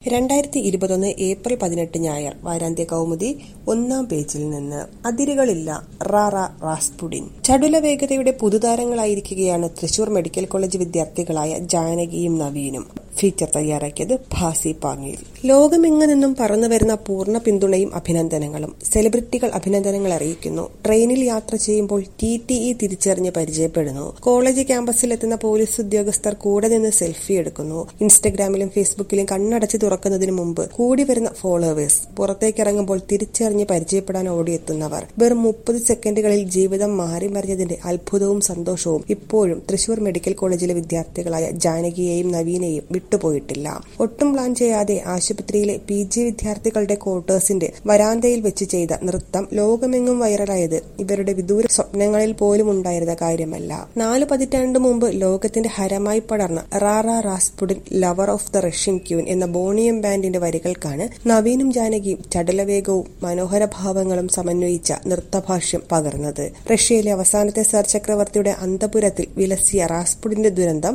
2021 April 18 ഞായർ വാരാന്ത്യ കൗമുദി ഒന്നാം പേജിൽ നിന്ന്. അതിരുകളില്ല റാറ റാസ്പുടിൻ. ചടുല വേഗതയുടെ പുതുതാരങ്ങളായിരിക്കുകയാണ് തൃശൂർ മെഡിക്കൽ കോളേജ് വിദ്യാർത്ഥികളായ ജാനകിയും നവീനും. ഫീച്ചർ തയ്യാറാക്കിയത് ഭാസി പാങ്ങീൽ. ലോകമെങ്ങു നിന്നും പറന്നുവരുന്ന പൂർണ്ണ പിന്തുണയും അഭിനന്ദനങ്ങളും. സെലിബ്രിറ്റികൾ അഭിനന്ദനങ്ങൾ അറിയിക്കുന്നു. ട്രെയിനിൽ യാത്ര ചെയ്യുമ്പോൾ TTE തിരിച്ചറിഞ്ഞ് പരിചയപ്പെടുന്നു. കോളേജ് ക്യാമ്പസിലെത്തുന്ന പോലീസ് ഉദ്യോഗസ്ഥർ കൂടെ നിന്ന് സെൽഫി എടുക്കുന്നു. ഇൻസ്റ്റഗ്രാമിലും ഫേസ്ബുക്കിലും കണ്ണടച്ച് തുറക്കുന്നതിന് മുമ്പ് കൂടി വരുന്ന ഫോളോവേഴ്സ്. പുറത്തേക്കിറങ്ങുമ്പോൾ തിരിച്ചറിഞ്ഞ് പരിചയപ്പെടാൻ ഓടിയെത്തുന്നവർ. വെറും 30 സെക്കൻഡുകളിൽ ജീവിതം മാറി മറിഞ്ഞതിന്റെ അത്ഭുതവും സന്തോഷവും ഇപ്പോഴും തൃശൂർ മെഡിക്കൽ കോളേജിലെ വിദ്യാർത്ഥികളായ ജാനകിയെയും നവീനെയും വിട്ടുപോയിട്ടില്ല. ഒട്ടും പ്ലാൻ ചെയ്യാതെ ആശുപത്രിയിലെ PG വിദ്യാർത്ഥികളുടെ ക്വാർട്ടേഴ്സിന്റെ വരാന്തയിൽ വെച്ച് ചെയ്ത നൃത്തം ലോകമെങ്ങും വൈറലായത് ഇവരുടെ വിദൂര സ്വപ്നങ്ങളിൽ പോലും ഉണ്ടായിരുന്ന കാര്യമല്ല. 4 പതിറ്റാണ്ട് മുമ്പ് ലോകത്തിന്റെ ഹരമായി പടർന്ന Ra Ra Rasputin lover of the Russian queen എന്ന ബോണിയം ബാൻഡിന്റെ വരികൾക്കാണ് നവീനും ജാനകിയും ചടുലവേഗവും മനോഹര ഭാവങ്ങളും സമന്വയിച്ച നൃത്തഭാഷ്യം പകർന്നത്. റഷ്യയിലെ അവസാനത്തെ സർ ചക്രവർത്തിയുടെ അന്തപുരത്തിൽ വിലസിയ റാസ്പുടിന്റെ ദുരന്തം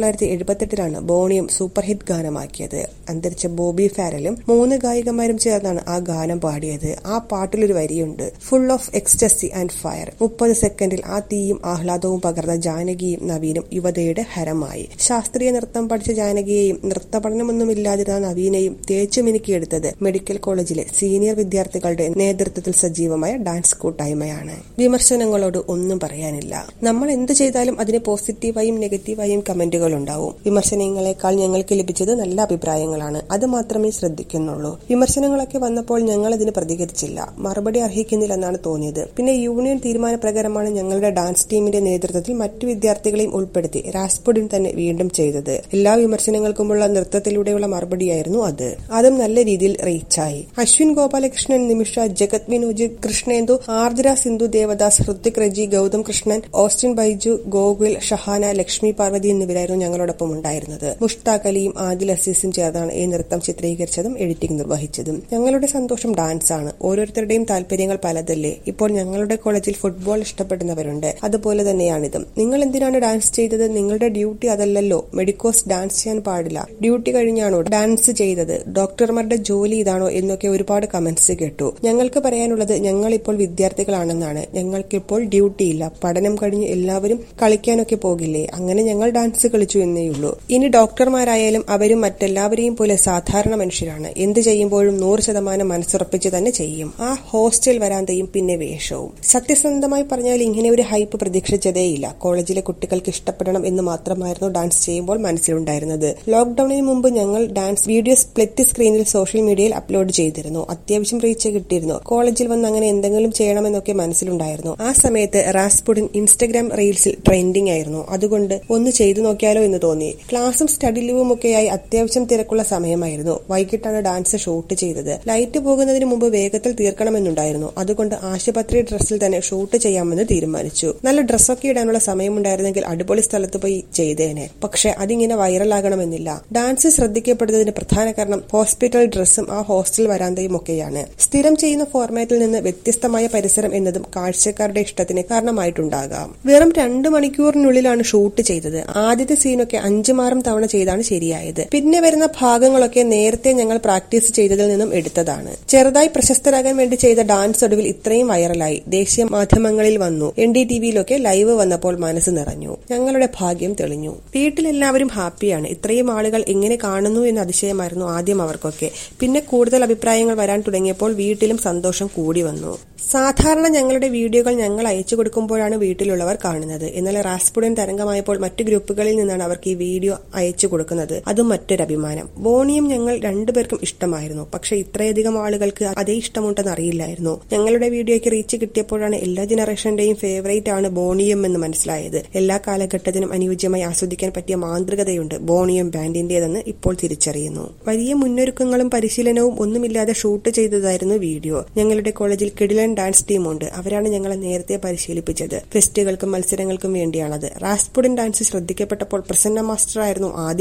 1978 ബോണിയം സൂപ്പർ ഹിറ്റ് ഗാനമാക്കിയത്. അന്തരിച്ച ബോബി ഫാരലും 3 ഗായികമാരും ചേർന്നാണ് ആ ഗാനം പാടിയത്. ആ പാട്ടിലൊരു വരിയുണ്ട്, full of ecstasy and fire. 30 സെക്കൻഡിൽ ആ തീയും ആഹ്ലാദവും പകർന്ന ജാനകിയും നവീനും യുവതയുടെ ഹരമായി. ശാസ്ത്രീയ നൃത്തം പഠിച്ച ജാനകിയെയും നൃത്ത പഠനമൊന്നുമില്ലാതിരുന്ന നവീനെയും തേച്ചുമിനുക്കിയെടുത്തത് മെഡിക്കൽ കോളേജിലെ സീനിയർ വിദ്യാർത്ഥികളുടെ നേതൃത്വത്തിൽ സജീവമായ ഡാൻസ് കൂട്ടായ്മയാണ്. വിമർശനങ്ങളോട് ഒന്നും പറയാനില്ല. നമ്മൾ എന്ത് ചെയ്താലും അതിന് പോസിറ്റീവായും നെഗറ്റീവായും കമന്റുകൾ ഉണ്ടാവും. വിമർശനങ്ങളെക്കാൾ ഞങ്ങൾക്ക് ലഭിച്ചത് നല്ല അഭിപ്രായങ്ങളാണ്. അത് മാത്രമേ ശ്രദ്ധിക്കുന്നുള്ളൂ. വിമർശനങ്ങളൊക്കെ വന്നപ്പോൾ ഞങ്ങൾ അതിന് പ്രതികരിച്ചില്ല. മറുപടി അർഹിക്കുന്നില്ലെന്നാണ് തോന്നിയത്. പിന്നെ യൂണിയൻ തീരുമാനപ്രകാരമാണ് ഞങ്ങളുടെ ഡാൻസ് ടീമിന്റെ നേതൃത്വത്തിൽ മറ്റു വിദ്യാർത്ഥികളെയും ഉൾപ്പെടുത്തി റാസ്പുടിൻ തന്നെ വീണ്ടും ചെയ്തത്. എല്ലാ വിമർശനങ്ങൾക്കുമുള്ള നൃത്തത്തിലൂടെയുള്ള മറുപടിയായിരുന്നു അത്. അതും നല്ല രീതിയിൽ റീച്ചായി. അശ്വിൻ ഗോപാലകൃഷ്ണൻ, നിമിഷ, ജഗത് വിനോജ്, കൃഷ്ണേന്ദു, ആർദ്ര, സിന്ധു ദേവദാസ്, ഹൃത്തിക് റെജി, ഗൗതം കൃഷ്ണൻ, ഓസ്റ്റിൻ ബൈജു, ഗോകുൽ, ഷഹാന, ലക്ഷ്മി പാർവതി എന്നിവരായിരുന്നു ഞങ്ങളോടൊപ്പം ഉണ്ടായിരുന്നത്. മുഷ്താഖ് അലിയും ആദിൽ അസീസും ചേർന്നാണ് ഈ നൃത്തം ചിത്രീകരിച്ചതും എഡിറ്റിംഗ് നിർവഹിച്ചതും. ഞങ്ങളുടെ സന്തോഷം ഡാൻസ് ആണ്. ഓരോരുത്തരുടെയും താല്പര്യങ്ങൾ പലതല്ലേ. ഇപ്പോൾ ഞങ്ങളുടെ കോളേജിൽ ഫുട്ബോൾ ഇഷ്ടപ്പെടുന്നവരുണ്ട്. അതുപോലെ തന്നെയാണിതും. നിങ്ങൾ എന്തിനാണ് ഡാൻസ് ചെയ്തത്? നിങ്ങളുടെ ഡ്യൂട്ടി അതല്ലല്ലോ. മെഡിക്കോസ് ഡാൻസ് ചെയ്യാൻ പാടില്ല. ഡ്യൂട്ടി കഴിഞ്ഞാണോ ഡാൻസ് ചെയ്തത്? ഡോക്ടർമാരുടെ ജോലി ഇതാണോ എന്നൊക്കെ ഒരുപാട് കമന്റ്സ് കേട്ടു. ഞങ്ങൾക്ക് പറയാനുള്ളത്, ഞങ്ങൾ ഇപ്പോൾ വിദ്യാർത്ഥികളാണെന്നാണ്. ഞങ്ങൾക്കിപ്പോൾ ഡ്യൂട്ടിയില്ല. പഠനം കഴിഞ്ഞ് എല്ലാവരും കളിക്കാനൊക്കെ പോകില്ലേ? അങ്ങനെ ഞങ്ങൾ ഡാൻസ് കളിച്ചു എന്നേയുള്ളൂ. ഇനി ഡോക്ടർമാരായാലും അവരും മറ്റെല്ലാവരെയും പോലെ സാധാരണ മനുഷ്യരാണ്. എന്ത് ചെയ്യുമ്പോഴും 100% മനസ്സുറപ്പിച്ച് തന്നെ ചെയ്യും. ആ ഹോസ്റ്റൽ വരാന്തയും പിന്നെ വേഷവും. സത്യസന്ധമായി പറഞ്ഞാൽ ഇങ്ങനെ ഒരു ഹൈപ്പ് പ്രതീക്ഷിച്ചതേയില്ല. കോളേജിലെ കുട്ടികൾക്ക് ഇഷ്ടപ്പെടണം എന്ന് മാത്രമായിരുന്നു ഡാൻസ് ചെയ്യുമ്പോൾ മനസ്സിലുണ്ടായിരുന്നത്. ലോക്ഡൌണിന് മുമ്പ് ഞങ്ങൾ ഡാൻസ് വീഡിയോ സ്പ്ലിറ്റ് സ്ക്രീനിൽ സോഷ്യൽ മീഡിയയിൽ അപ്ലോഡ് ചെയ്തിരുന്നു. അത്യാവശ്യം റീച്ച് കിട്ടിയിരുന്നു. കോളേജിൽ വന്ന് അങ്ങനെ എന്തെങ്കിലും ചെയ്യണമെന്നൊക്കെ മനസ്സിലുണ്ടായിരുന്നു. ആ സമയത്ത് റാസ്പുടിൻ ഇൻസ്റ്റഗ്രാം റീൽസിൽ ട്രെൻഡിംഗ് ആയിരുന്നു. അതുകൊണ്ട് ഒന്ന് ചെയ്തു നോക്കിയാലോ എന്ന് തോന്നി. ക്ലാസും സ്റ്റഡി ലീവും ഒക്കെയായി അത്യാവശ്യം തിരക്കുള്ള സമയമായിരുന്നു. വൈകിട്ടാണ് ഡാൻസ് ഷൂട്ട് ചെയ്തത്. ലൈറ്റ് പോകുന്നതിന് മുമ്പ് വേഗത്തിൽ തീർക്കണമെന്നുണ്ടായിരുന്നു. അതുകൊണ്ട് ആശുപത്രി ഡ്രസ്സിൽ തന്നെ ഷൂട്ട് ചെയ്യാമെന്ന് തീരുമാനിച്ചു. നല്ല ഡ്രസ്സൊക്കെ ഇടാനുള്ള സമയമുണ്ടായിരുന്നെങ്കിൽ അടിപൊളി സ്ഥലത്ത് പോയി ചെയ്തേനെ. പക്ഷെ അതിങ്ങനെ വൈറലാകണമെന്നില്ല. ഡാൻസ് ശ്രദ്ധിക്കപ്പെടുന്നതിന് പ്രധാന കാരണം ഹോസ്പിറ്റൽ ഡ്രസ്സും ആ ഹോസ്റ്റൽ വരാന്തയും ഒക്കെയാണ്. സ്ഥിരം ചെയ്യുന്ന ഫോർമാറ്റിൽ നിന്ന് വ്യത്യസ്തമായ പരിസരം എന്നതും കാഴ്ചക്കാരുടെ ഇഷ്ടത്തിന് കാരണമായിട്ടുണ്ടാകാം. വെറും 2 മണിക്കൂറിനുള്ളിലാണ് ഷൂട്ട് ചെയ്തത്. ആദ്യത്തെ സീനൊക്കെ 5-6 തവണ ചെയ്താണ് ശരിയായത്. പിന്നെ വരുന്ന ഭാഗങ്ങളൊക്കെ നേരത്തെ ഞങ്ങൾ പ്രാക്ടീസ് ചെയ്തതിൽ നിന്നും എടുത്തതാണ്. ചെറുതായി പ്രശസ്തരാകാൻ വേണ്ടി ചെയ്ത ഡാൻസ് ഒടുവിൽ ഇത്രയും വൈറലായി. ദേശീയ മാധ്യമങ്ങളിൽ വന്നു. NDTVയിലൊക്കെ ലൈവ് വന്നപ്പോൾ മനസ്സ് നിറഞ്ഞു. ഞങ്ങളുടെ ഭാഗ്യം തെളിഞ്ഞു. വീട്ടിലെല്ലാവരും ഹാപ്പിയാണ്. ഇത്രയും ആളുകൾ എങ്ങനെ കാണുന്നു എന്ന അതിശയമായിരുന്നു ആദ്യം അവർക്കൊക്കെ. പിന്നെ കൂടുതൽ അഭിപ്രായങ്ങൾ വരാൻ തുടങ്ങിയപ്പോൾ വീട്ടിലും സന്തോഷം കൂടി വന്നു. സാധാരണ ഞങ്ങളുടെ വീഡിയോകൾ ഞങ്ങൾ അയച്ചു കൊടുക്കുമ്പോഴാണ് വീട്ടിലുള്ളവർ കാണുന്നത്. എന്നാൽ റാസ്പുടിൻ തരംഗമായപ്പോൾ മറ്റു ഗ്രൂപ്പുകളിൽ നിന്നാണ് അവർക്ക് ഈ വീഡിയോ അയച്ചു കൊടുക്കുന്നത്. അതും മറ്റൊരു അഭിമാനം. ബോണിയും ഞങ്ങൾ രണ്ടുപേർക്കും ഇഷ്ടമായിരുന്നു. പക്ഷെ ഇത്രയധികം ആളുകൾക്ക് അതേ ഇഷ്ടമുണ്ടെന്ന് അറിയില്ലായിരുന്നു. ഞങ്ങളുടെ വീഡിയോയ്ക്ക് റീച്ച് കിട്ടിയപ്പോഴാണ് എല്ലാ ജനറേഷന്റെയും ഫേവറേറ്റ് ആണ് ബോണിയം എന്ന് മനസ്സിലായത്. എല്ലാ കാലഘട്ടത്തിനും അനുയോജ്യമായി ആസ്വദിക്കാൻ പറ്റിയ മാന്ത്രികതയുണ്ട് ബോണിയം ബാൻഡിന്റേതെന്ന് ഇപ്പോൾ തിരിച്ചറിയുന്നു. വലിയ മുന്നൊരുക്കങ്ങളും പരിശീലനവും ഒന്നുമില്ലാതെ ഷൂട്ട് ചെയ്തതായിരുന്നു വീഡിയോ. ഞങ്ങളുടെ കോളേജിൽ കിടിലൻ ഡാൻസ് ടീമുണ്ട്. അവരാണ് ഞങ്ങളെ നേരത്തെ പരിശീലിപ്പിച്ചത്. ഫെസ്റ്റുകൾക്കും മത്സരങ്ങൾക്കും വേണ്ടിയാണത്. റാസ്പുടിൻ ഡാൻസ് ശ്രദ്ധിക്കപ്പെട്ടപ്പോൾ പ്രസന്ന മാസ്റ്റർ ആയിരുന്നു ആദ്യം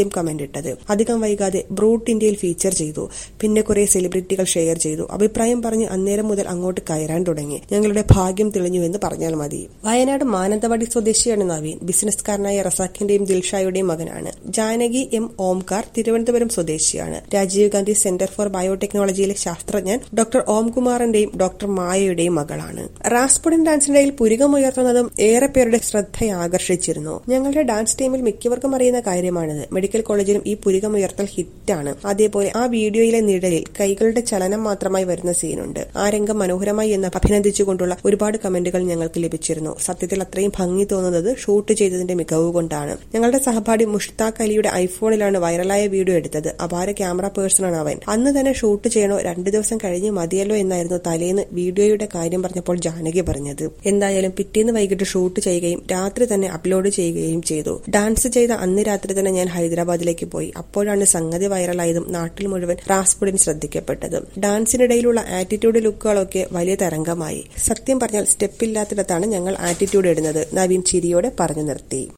ആദ്യം കമന്റ് ഇട്ടത്. അധികം വൈകാതെ ബ്രൂട്ട് ഇന്ത്യയിൽ ഫീച്ചർ ചെയ്തു. പിന്നെ കുറെ സെലിബ്രിറ്റികൾ ഷെയർ ചെയ്തു. അഭിപ്രായം പറഞ്ഞ് അന്നേരം മുതൽ അങ്ങോട്ട് കയറാൻ തുടങ്ങി. ഞങ്ങളുടെ ഭാഗ്യം തെളിഞ്ഞുവെന്ന് പറഞ്ഞാൽ മതി. വയനാട് മാനന്തവാടി സ്വദേശിയാണ് നവീൻ. ബിസിനസ്സുകാരനായ റസാഖിന്റെയും ദിൽഷായുടെയും മകനാണ്. ജാനകി എം ഓംകാർ തിരുവനന്തപുരം സ്വദേശിയാണ്. രാജീവ് ഗാന്ധി സെന്റർ ഫോർ ബയോടെക്നോളജിയിലെ ശാസ്ത്രജ്ഞൻ ഡോക്ടർ ഓംകുമാറിന്റെയും ഡോക്ടർ മായയുടെയും മകളാണ്. റാസ്പുഡിൻ ഡാൻസിനിടയിൽ പുരികമുയർത്തുന്നതും ഏറെ പേരുടെ ശ്രദ്ധയാകർഷിച്ചിരുന്നു. ഞങ്ങളുടെ ഡാൻസ് ടീമിൽ മിക്കവർക്കും അറിയുന്ന കാര്യമാണിത്. മെഡിക്കൽ കോളേജിലും ഈ പുരികമുയർത്തൽ ഹിറ്റാണ്. അതേപോലെ ആ വീഡിയോയിലെ നിഴലിൽ കൈകളുടെ ചലനം മാത്രമായി വരുന്ന സീനുണ്ട്. ആ രംഗം മനോഹരമായി എന്ന് അഭിനന്ദിച്ചുകൊണ്ടുള്ള ഒരുപാട് കമന്റുകൾ ഞങ്ങൾക്ക് ലഭിച്ചിരുന്നു. സത്യത്തിൽ അത്രയും ഭംഗി തോന്നുന്നത് ഷൂട്ട് ചെയ്തതിന്റെ മികവ് കൊണ്ടാണ്. ഞങ്ങളുടെ സഹപാഠി മുഷ്താഖ് അലിയുടെ ഐഫോണിലാണ് വൈറലായ വീഡിയോ എടുത്തത്. അപാര ക്യാമറ പേഴ്സണാണ് അവൻ. അന്ന് തന്നെ ഷൂട്ട് ചെയ്യണോ 2 ദിവസം കഴിഞ്ഞ് മതിയല്ലോ എന്നായിരുന്നു തലേന്ന് വീഡിയോയുടെ കാര്യം പറഞ്ഞപ്പോൾ ജാനകി പറഞ്ഞത്. എന്തായാലും പിറ്റേന്ന് വൈകിട്ട് ഷൂട്ട് ചെയ്യുകയും രാത്രി തന്നെ അപ്ലോഡ് ചെയ്യുകയും ചെയ്തു. ഡാൻസ് ചെയ്ത അന്ന് രാത്രി തന്നെ ഞാൻ ഹൈദരാബാദിലേക്ക് പോയി. അപ്പോഴാണ് സംഗതി വൈറലായതും നാട്ടിൽ മുഴുവൻ റാസ്പുഡിൻ ശ്രദ്ധിക്കപ്പെട്ടതും. ഡാൻസിനിടയിലുള്ള ആറ്റിറ്റ്യൂഡ് ലുക്കുകളൊക്കെ വലിയ തരംഗമായി. സത്യം പറഞ്ഞാൽ സ്റ്റെപ്പില്ലാത്തിടത്താണ് ഞങ്ങൾ ആറ്റിറ്റ്യൂഡ് ഇടുന്നത്, നവീൻ ചിരിയോടെ പറഞ്ഞു നിർത്തി.